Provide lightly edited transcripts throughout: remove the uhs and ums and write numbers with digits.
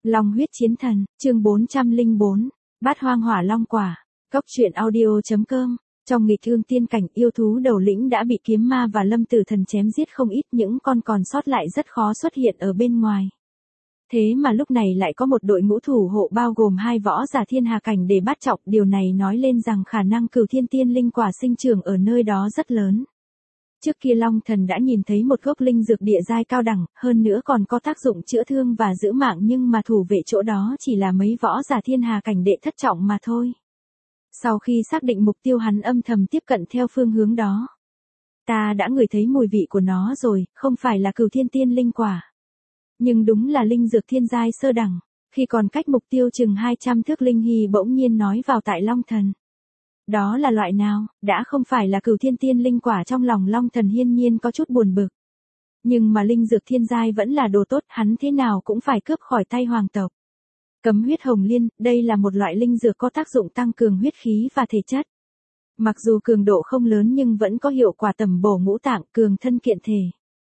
Long huyết chiến thần, chương 404, Bát hoang hỏa long quả. Cốc truyện audio.com. Trong nghịch thương tiên cảnh, yêu thú đầu lĩnh đã bị kiếm ma và lâm tử thần chém giết không ít, những con còn sót lại rất khó xuất hiện ở bên ngoài. Thế mà lúc này lại có một đội ngũ thủ hộ bao gồm 2 võ giả thiên hà cảnh để bắt trọng, điều này nói lên rằng khả năng cửu thiên tiên linh quả sinh trưởng ở nơi đó rất lớn. Trước kia Long Thần đã nhìn thấy một gốc linh dược địa giai cao đẳng, hơn nữa còn có tác dụng chữa thương và giữ mạng, nhưng mà thủ vệ chỗ đó chỉ là mấy võ giả thiên hà cảnh đệ thất trọng mà thôi. Sau khi xác định mục tiêu, hắn âm thầm tiếp cận theo phương hướng đó. Ta đã ngửi thấy mùi vị của nó rồi, không phải là cửu thiên tiên linh quả, nhưng đúng là linh dược thiên giai sơ đẳng. Khi còn cách mục tiêu chừng 200 thước, Linh Hy bỗng nhiên nói vào tai Long Thần. Đó là loại nào? Đã không phải là cửu thiên tiên linh quả, trong lòng Long Thần hiên nhiên có chút buồn bực. Nhưng mà linh dược thiên giai vẫn là đồ tốt, hắn thế nào cũng phải cướp khỏi tay hoàng tộc. Cấm huyết hồng liên, đây là một loại linh dược có tác dụng tăng cường huyết khí và thể chất. Mặc dù cường độ không lớn nhưng vẫn có hiệu quả tẩm bổ ngũ tạng, cường thân kiện thể.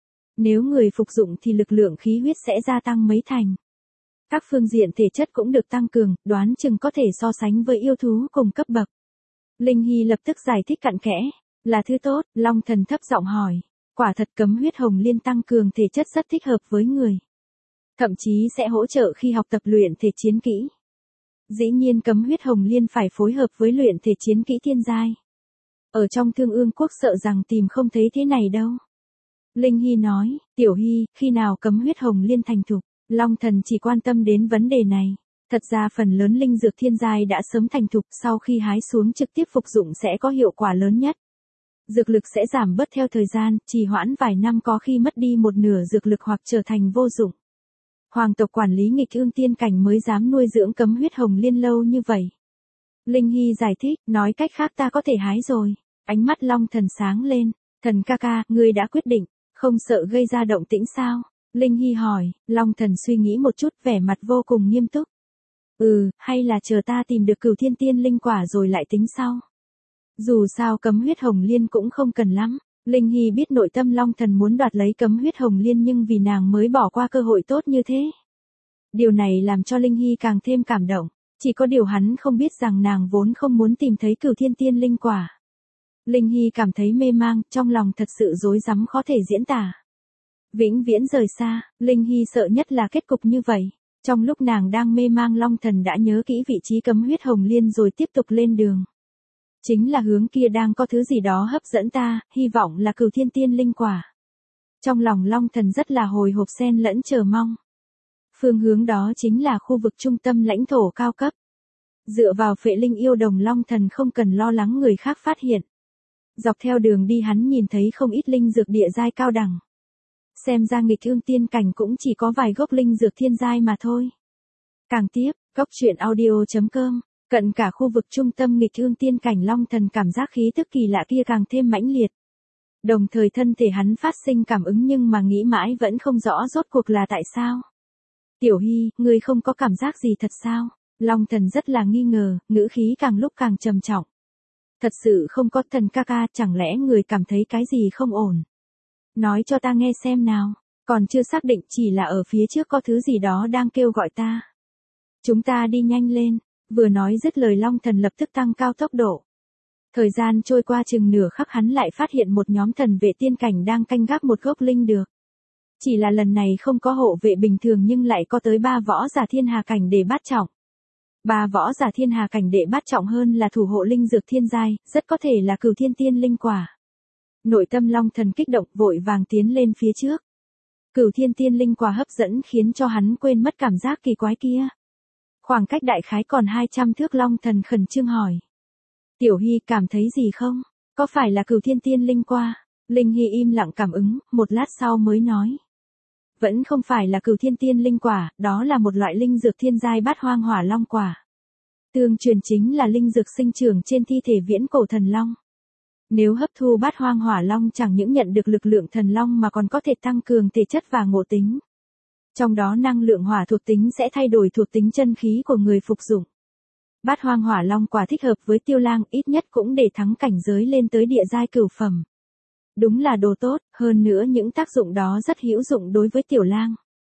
Nếu người phục dụng thì lực lượng khí huyết sẽ gia tăng mấy thành. Các phương diện thể chất cũng được tăng cường, đoán chừng có thể so sánh với yêu thú cùng cấp bậc. Linh Hy lập tức giải thích cặn kẽ. Là thứ tốt, Long Thần thấp giọng hỏi. Quả thật cấm huyết hồng liên tăng cường thể chất rất thích hợp với người. Thậm chí sẽ hỗ trợ khi học tập luyện thể chiến kỹ. Dĩ nhiên cấm huyết hồng liên phải phối hợp với luyện thể chiến kỹ thiên giai. Ở trong Thương Ương Quốc sợ rằng tìm không thấy thế này đâu. Linh Hy nói, Tiểu Hy, khi nào cấm huyết hồng liên thành thục? Long Thần chỉ quan tâm đến vấn đề này. Thật ra phần lớn linh dược thiên giai đã sớm thành thục, sau khi hái xuống trực tiếp phục dụng sẽ có hiệu quả lớn nhất. Dược lực sẽ giảm bớt theo thời gian, trì hoãn vài năm có khi mất đi một nửa dược lực hoặc trở thành vô dụng. Hoàng tộc quản lý nghịch thương tiên cảnh mới dám nuôi dưỡng cấm huyết hồng liên lâu như vậy. Linh Hy giải thích, nói cách khác ta có thể hái rồi. Ánh mắt Long Thần sáng lên. Thần ca ca, ngươi đã quyết định, không sợ gây ra động tĩnh sao? Linh Hy hỏi. Long Thần suy nghĩ một chút, vẻ mặt vô cùng nghiêm túc. Hay là chờ ta tìm được cửu thiên tiên linh quả rồi lại tính sau. Dù sao cấm huyết hồng liên cũng không cần lắm. Linh Hy biết nội tâm Long Thần muốn đoạt lấy cấm huyết hồng liên, nhưng vì nàng mới bỏ qua cơ hội tốt như thế. Điều này làm cho Linh Hy càng thêm cảm động. Chỉ có điều hắn không biết rằng nàng vốn không muốn tìm thấy cửu thiên tiên linh quả. Linh Hy cảm thấy mê mang, trong lòng thật sự rối rắm khó thể diễn tả. Vĩnh viễn rời xa, Linh Hy sợ nhất là kết cục như vậy. Trong lúc nàng đang mê mang, Long Thần đã nhớ kỹ vị trí cấm huyết hồng liên rồi tiếp tục lên đường. Chính là hướng kia đang có thứ gì đó hấp dẫn ta, hy vọng là cửu thiên tiên linh quả. Trong lòng Long Thần rất là hồi hộp xen lẫn chờ mong. Phương hướng đó chính là khu vực trung tâm lãnh thổ cao cấp. Dựa vào phệ linh yêu đồng, Long Thần không cần lo lắng người khác phát hiện. Dọc theo đường đi hắn nhìn thấy không ít linh dược địa giai cao đẳng. Xem ra nghịch thương tiên cảnh cũng chỉ có vài gốc linh dược thiên giai mà thôi. Càng tiếp, Cốc truyện audio.com. Cận cả khu vực trung tâm nghịch thương tiên cảnh, Long Thần cảm giác khí tức kỳ lạ kia càng thêm mãnh liệt. Đồng thời thân thể hắn phát sinh cảm ứng, nhưng mà nghĩ mãi vẫn không rõ rốt cuộc là tại sao. Tiểu Hy, ngươi không có cảm giác gì thật sao? Long Thần rất là nghi ngờ, ngữ khí càng lúc càng trầm trọng. Thật sự không có. Thần ca ca, chẳng lẽ người cảm thấy cái gì không ổn? Nói cho ta nghe xem nào. Còn chưa xác định, chỉ là ở phía trước có thứ gì đó đang kêu gọi ta. Chúng ta đi nhanh lên. Vừa nói dứt lời, Long Thần lập tức tăng cao tốc độ. Thời gian trôi qua chừng nửa khắc, hắn lại phát hiện một nhóm thần vệ tiên cảnh đang canh gác một gốc linh được. Chỉ là lần này không có hộ vệ bình thường, nhưng lại có tới 3 võ giả thiên hà cảnh để bát trọng. 3 võ giả thiên hà cảnh đệ bát trọng hơn là thủ hộ linh dược thiên giai, rất có thể là cửu thiên tiên linh quả. Nội tâm Long Thần kích động, vội vàng tiến lên phía trước. Cửu thiên tiên linh quả hấp dẫn khiến cho hắn quên mất cảm giác kỳ quái kia. Khoảng cách đại khái còn 200 thước, Long Thần khẩn trương hỏi. Tiểu Hy, cảm thấy gì không? Có phải là cửu thiên tiên linh quả? Linh Hy im lặng cảm ứng, một lát sau mới nói. Vẫn không phải là cửu thiên tiên linh quả, đó là một loại linh dược thiên giai bát hoang hỏa long quả. Tương truyền chính là linh dược sinh trưởng trên thi thể viễn cổ thần long. Nếu hấp thu bát hoang hỏa long, chẳng những nhận được lực lượng thần long mà còn có thể tăng cường thể chất và ngộ tính. Trong đó năng lượng hỏa thuộc tính sẽ thay đổi thuộc tính chân khí của người phục dụng. Bát hoang hỏa long quả thích hợp với Tiêu Lang, ít nhất cũng để thắng cảnh giới lên tới địa giai cửu phẩm. Đúng là đồ tốt, hơn nữa những tác dụng đó rất hữu dụng đối với Tiểu Lang.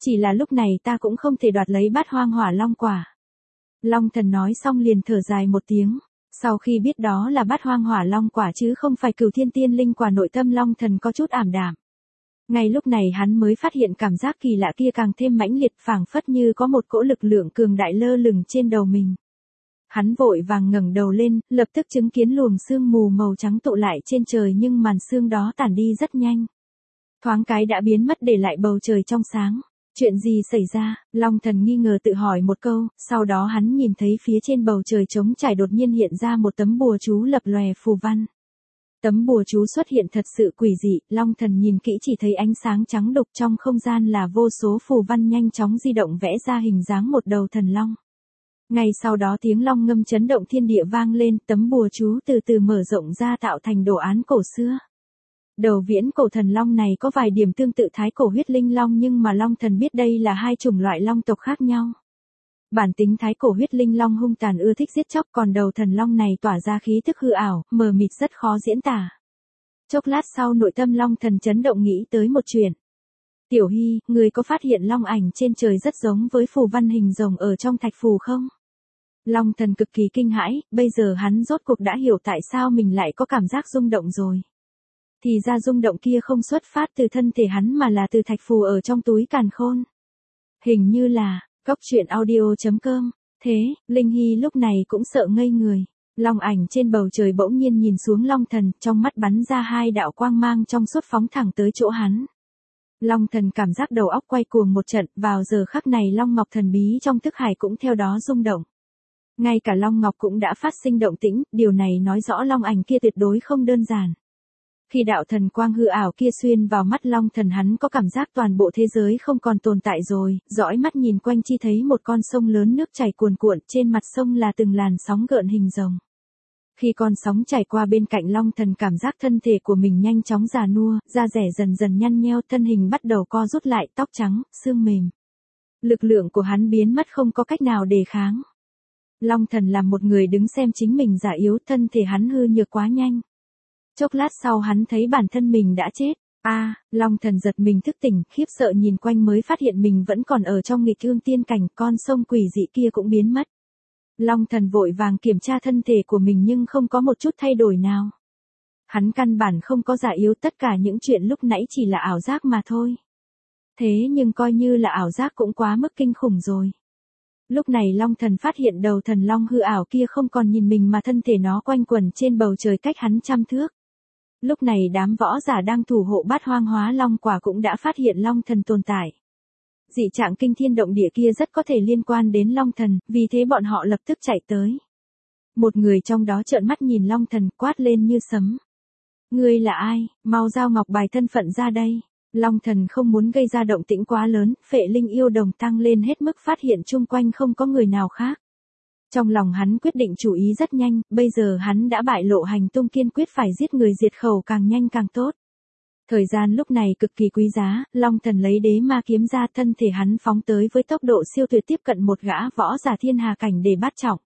Chỉ là lúc này ta cũng không thể đoạt lấy Bát Hoang Hỏa Long quả. Long thần nói xong liền thở dài một tiếng. Sau khi biết đó là Bát Hoang Hỏa Long quả chứ không phải Cửu Thiên Tiên Linh quả, nội tâm Long thần có chút ảm đạm. Ngay lúc này hắn mới phát hiện cảm giác kỳ lạ kia càng thêm mãnh liệt, phảng phất như có một cỗ lực lượng cường đại lơ lửng trên đầu mình. Hắn vội vàng ngẩng đầu lên, lập tức chứng kiến luồng sương mù màu trắng tụ lại trên trời, nhưng màn sương đó tản đi rất nhanh. Thoáng cái đã biến mất để lại bầu trời trong sáng. Chuyện gì xảy ra? Long thần nghi ngờ tự hỏi một câu, sau đó hắn nhìn thấy phía trên bầu trời trống trải đột nhiên hiện ra một tấm bùa chú lập lòe phù văn. Tấm bùa chú xuất hiện thật sự quỷ dị, Long thần nhìn kỹ chỉ thấy ánh sáng trắng đục, trong không gian là vô số phù văn nhanh chóng di động vẽ ra hình dáng một đầu thần long. Ngay sau đó tiếng long ngâm chấn động thiên địa vang lên, tấm bùa chú từ từ mở rộng ra tạo thành đồ án cổ xưa. Đầu viễn cổ thần long này có vài điểm tương tự thái cổ huyết linh long, nhưng mà Long thần biết đây là hai chủng loại long tộc khác nhau. Bản tính thái cổ huyết linh long hung tàn ưa thích giết chóc, còn đầu thần long này tỏa ra khí tức hư ảo, mờ mịt rất khó diễn tả. Chốc lát sau nội tâm Long thần chấn động nghĩ tới một chuyện. Tiểu Hy, người có phát hiện long ảnh trên trời rất giống với phù văn hình rồng ở trong thạch phù không? Long thần cực kỳ kinh hãi, bây giờ hắn rốt cuộc đã hiểu tại sao mình lại có cảm giác rung động rồi. Thì ra rung động kia không xuất phát từ thân thể hắn mà là từ thạch phù ở trong túi càn khôn. Hình như là, coctruyện.audio.com. Thế, Linh Hy lúc này cũng sợ ngây người. Long ảnh trên bầu trời bỗng nhiên nhìn xuống Long thần, trong mắt bắn ra hai đạo quang mang trong suốt phóng thẳng tới chỗ hắn. Long thần cảm giác đầu óc quay cuồng một trận, vào giờ khắc này Long Ngọc thần bí trong thức hải cũng theo đó rung động. Ngay cả Long Ngọc cũng đã phát sinh động tĩnh, điều này nói rõ long ảnh kia tuyệt đối không đơn giản. Khi đạo thần quang hư ảo kia xuyên vào mắt Long thần, hắn có cảm giác toàn bộ thế giới không còn tồn tại rồi, dõi mắt nhìn quanh chi thấy một con sông lớn nước chảy cuồn cuộn, trên mặt sông là từng làn sóng gợn hình rồng. Khi con sóng chảy qua bên cạnh Long thần cảm giác thân thể của mình nhanh chóng già nua, da rẻ dần dần nhăn nheo, thân hình bắt đầu co rút lại, tóc trắng, xương mềm. Lực lượng của hắn biến mất, không có cách nào đề kháng. Long thần là một người đứng xem chính mình già yếu, thân thể hắn hư nhược quá nhanh. Chốc lát sau hắn thấy bản thân mình đã chết. Long thần giật mình thức tỉnh, khiếp sợ nhìn quanh mới phát hiện mình vẫn còn ở trong nghịch thương tiên cảnh, con sông quỷ dị kia cũng biến mất. Long thần vội vàng kiểm tra thân thể của mình nhưng không có một chút thay đổi nào. Hắn căn bản không có già yếu, tất cả những chuyện lúc nãy chỉ là ảo giác mà thôi. Thế nhưng coi như là ảo giác cũng quá mức kinh khủng rồi. Lúc này Long thần phát hiện đầu thần long hư ảo kia không còn nhìn mình mà thân thể nó quanh quẩn trên bầu trời cách hắn 100 thước. Lúc này đám võ giả đang thủ hộ Bát Hoang Hóa Long quả cũng đã phát hiện Long thần tồn tại. Dị trạng kinh thiên động địa kia rất có thể liên quan đến Long thần, vì thế bọn họ lập tức chạy tới. Một người trong đó trợn mắt nhìn Long thần, quát lên như sấm. Ngươi là ai, mau giao ngọc bài thân phận ra đây. Long thần không muốn gây ra động tĩnh quá lớn, phệ linh yêu đồng tăng lên hết mức, phát hiện chung quanh không có người nào khác. Trong lòng hắn quyết định chủ ý rất nhanh, bây giờ hắn đã bại lộ hành tung, kiên quyết phải giết người diệt khẩu càng nhanh càng tốt. Thời gian lúc này cực kỳ quý giá, Long thần lấy đế ma kiếm ra, thân thể hắn phóng tới với tốc độ siêu tuyệt, tiếp cận một gã võ giả thiên hà cảnh để bát trọng.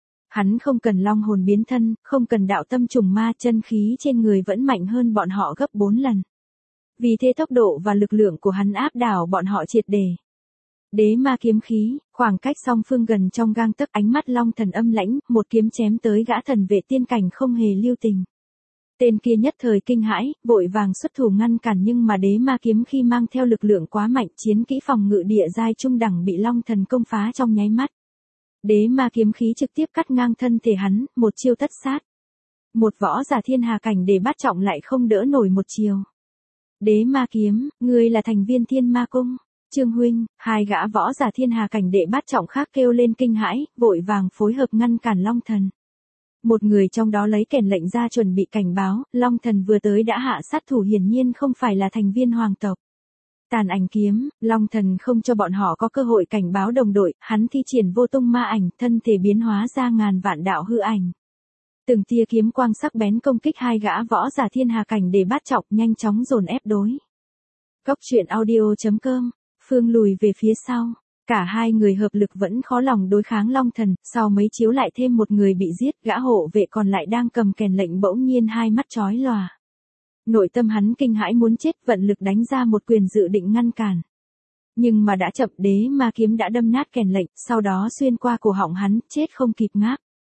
Hắn không cần long hồn biến thân, không cần đạo tâm trùng ma, chân khí trên người vẫn mạnh hơn bọn họ gấp 4 lần. Vì thế tốc độ và lực lượng của hắn áp đảo bọn họ triệt để. Đế ma kiếm khí, khoảng cách song phương gần trong gang tấc, ánh mắt Long thần âm lãnh, một kiếm chém tới gã thần vệ tiên cảnh không hề lưu tình. Tên kia nhất thời kinh hãi, vội vàng xuất thủ ngăn cản, nhưng mà đế ma kiếm khi mang theo lực lượng quá mạnh, chiến kỹ phòng ngự địa giai trung đẳng bị Long thần công phá trong nháy mắt. Đế ma kiếm khí trực tiếp cắt ngang thân thể hắn, một chiêu tất sát. Một võ giả thiên hà cảnh để bát trọng lại không đỡ nổi một chiều. Đế ma kiếm, ngươi là thành viên Thiên Ma Cung. Trương huynh, hai gã võ giả thiên hà cảnh đệ bát trọng khác kêu lên kinh hãi, vội vàng phối hợp ngăn cản Long thần. Một người trong đó lấy kèn lệnh ra chuẩn bị cảnh báo, Long thần vừa tới đã hạ sát thủ, hiển nhiên không phải là thành viên hoàng tộc. Tàn ảnh kiếm, Long thần không cho bọn họ có cơ hội cảnh báo đồng đội, hắn thi triển vô tung ma ảnh, thân thể biến hóa ra ngàn vạn đạo hư ảnh. Từng tia kiếm quang sắc bén công kích hai gã võ giả thiên hà cảnh để bát trọng, nhanh chóng dồn ép đối. Coctruyện.audio.com. Phương lùi về phía sau. Cả hai người hợp lực vẫn khó lòng đối kháng Long thần, sau mấy chiếu lại thêm một người bị giết, gã hộ vệ còn lại đang cầm kèn lệnh bỗng nhiên hai mắt chói lòa. Nội tâm hắn kinh hãi muốn chết, vận lực đánh ra một quyền dự định ngăn cản. Nhưng mà đã chậm, đế ma kiếm đã đâm nát kèn lệnh, sau đó xuyên qua cổ họng hắn, chết không kịp ngáp.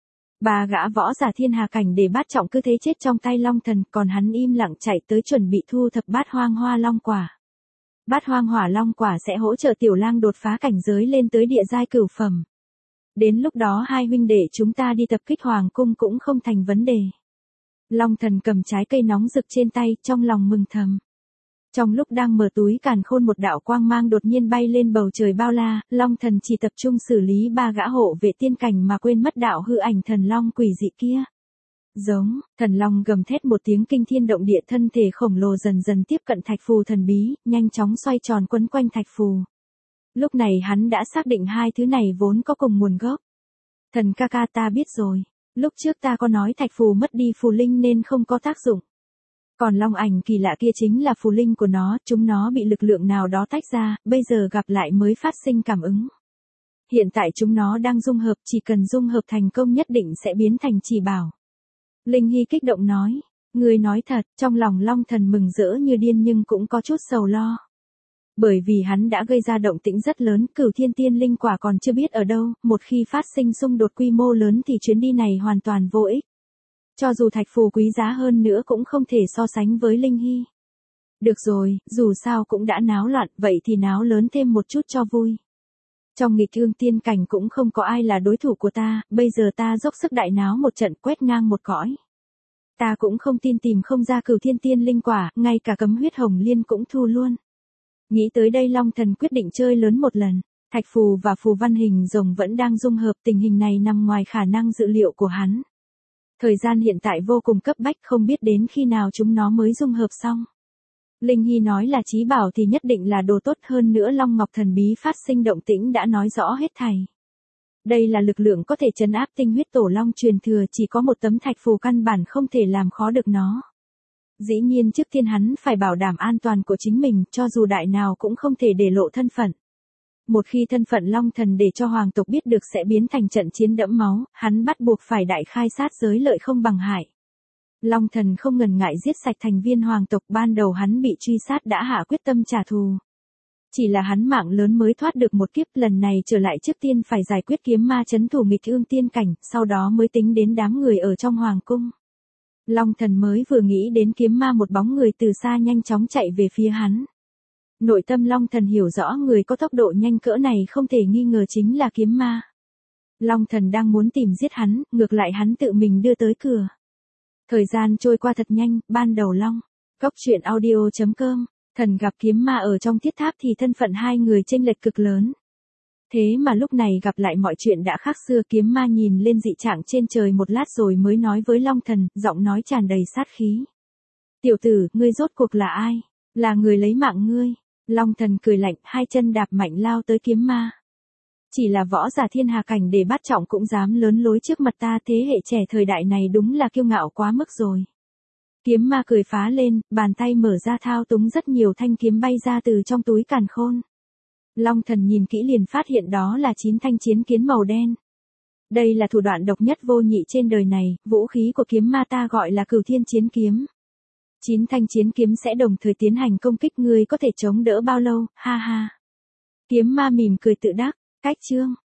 Ba gã võ giả thiên hà cảnh để bát trọng cứ thế chết trong tay Long Thần, còn hắn im lặng chạy tới chuẩn bị thu thập bát hoang hoa long quả. Bát hoang hỏa long quả sẽ hỗ trợ tiểu lang đột phá cảnh giới lên tới địa giai cửu phẩm. Đến lúc đó hai huynh đệ chúng ta đi tập kích hoàng cung cũng không thành vấn đề. Long Thần cầm trái cây nóng rực trên tay, trong lòng mừng thầm. Trong lúc đang mở túi càn khôn, một đạo quang mang đột nhiên bay lên bầu trời bao la, Long Thần chỉ tập trung xử lý ba gã hộ vệ tiên cảnh mà quên mất đạo hư ảnh thần long quỷ dị kia. Giống, thần long gầm thét một tiếng kinh thiên động địa, thân thể khổng lồ dần dần tiếp cận thạch phù thần bí, nhanh chóng xoay tròn quấn quanh thạch phù. Lúc này hắn đã xác định hai thứ này vốn có cùng nguồn gốc. Thần ca ca, ta biết rồi, lúc trước ta có nói thạch phù mất đi phù linh nên không có tác dụng. Còn long ảnh kỳ lạ kia chính là phù linh của nó, chúng nó bị lực lượng nào đó tách ra, bây giờ gặp lại mới phát sinh cảm ứng. Hiện tại chúng nó đang dung hợp, chỉ cần dung hợp thành công nhất định sẽ biến thành chỉ bảo. Linh Hy kích động nói, ngươi nói thật, trong lòng Long Thần mừng rỡ như điên nhưng cũng có chút sầu lo. Bởi vì hắn đã gây ra động tĩnh rất lớn, Cửu Thiên Tiên Linh quả còn chưa biết ở đâu, một khi phát sinh xung đột quy mô lớn thì chuyến đi này hoàn toàn vô ích. Cho dù thạch phù quý giá hơn nữa cũng không thể so sánh với Linh Hy. Được rồi, dù sao cũng đã náo loạn, vậy thì náo lớn thêm một chút cho vui. Trong nghịch thương tiên cảnh cũng không có ai là đối thủ của ta, bây giờ ta dốc sức đại náo một trận, quét ngang một cõi. Ta cũng không tin tìm không ra Cửu Thiên Tiên Linh quả, ngay cả cấm huyết hồng liên cũng thu luôn. Nghĩ tới đây Long Thần quyết định chơi lớn một lần. Thạch phù và phù văn hình rồng vẫn đang dung hợp, tình hình này nằm ngoài khả năng dự liệu của hắn. Thời gian hiện tại vô cùng cấp bách, không biết đến khi nào chúng nó mới dung hợp xong. Linh Hy nói là chí bảo thì nhất định là đồ tốt, hơn nữa Long Ngọc thần bí phát sinh động tĩnh đã nói rõ hết thảy. Đây là lực lượng có thể trấn áp tinh huyết tổ long truyền thừa, chỉ có một tấm thạch phù căn bản không thể làm khó được nó. Dĩ nhiên trước tiên hắn phải bảo đảm an toàn của chính mình, cho dù đại nào cũng không thể để lộ thân phận. Một khi thân phận Long Thần để cho hoàng tộc biết được sẽ biến thành trận chiến đẫm máu, hắn bắt buộc phải đại khai sát giới, lợi không bằng hại. Long Thần không ngần ngại giết sạch thành viên hoàng tộc, ban đầu hắn bị truy sát đã hạ quyết tâm trả thù. Chỉ là hắn mạng lớn mới thoát được một kiếp, lần này trở lại trước tiên phải giải quyết kiếm ma trấn thủ nghịch ương tiên cảnh, sau đó mới tính đến đám người ở trong hoàng cung. Long Thần mới vừa nghĩ đến kiếm ma, một bóng người từ xa nhanh chóng chạy về phía hắn. Nội tâm Long Thần hiểu rõ người có tốc độ nhanh cỡ này không thể nghi ngờ chính là kiếm ma. Long Thần đang muốn tìm giết hắn, ngược lại hắn tự mình đưa tới cửa. Thời gian trôi qua thật nhanh, ban đầu Long. Cốc truyện audio.com, thần gặp kiếm ma ở trong thiết tháp thì thân phận hai người chênh lệch cực lớn. Thế mà lúc này gặp lại mọi chuyện đã khác xưa, kiếm ma nhìn lên dị trạng trên trời một lát rồi mới nói với Long Thần, giọng nói tràn đầy sát khí. Tiểu tử, ngươi rốt cuộc là ai? Là người lấy mạng ngươi. Long Thần cười lạnh, hai chân đạp mạnh lao tới kiếm ma. Chỉ là võ giả thiên hà cảnh để bát trọng cũng dám lớn lối trước mặt ta, thế hệ trẻ thời đại này đúng là kiêu ngạo quá mức rồi. Kiếm ma cười phá lên, bàn tay mở ra thao túng rất nhiều thanh kiếm bay ra từ trong túi càn khôn. Long Thần nhìn kỹ liền phát hiện đó là 9 thanh chiến kiếm màu đen. Đây là thủ đoạn độc nhất vô nhị trên đời này, vũ khí của kiếm ma ta gọi là Cửu Thiên chiến kiếm. 9 thanh chiến kiếm sẽ đồng thời tiến hành công kích, ngươi có thể chống đỡ bao lâu, ha ha. Kiếm ma mỉm cười tự đắc, cách chương.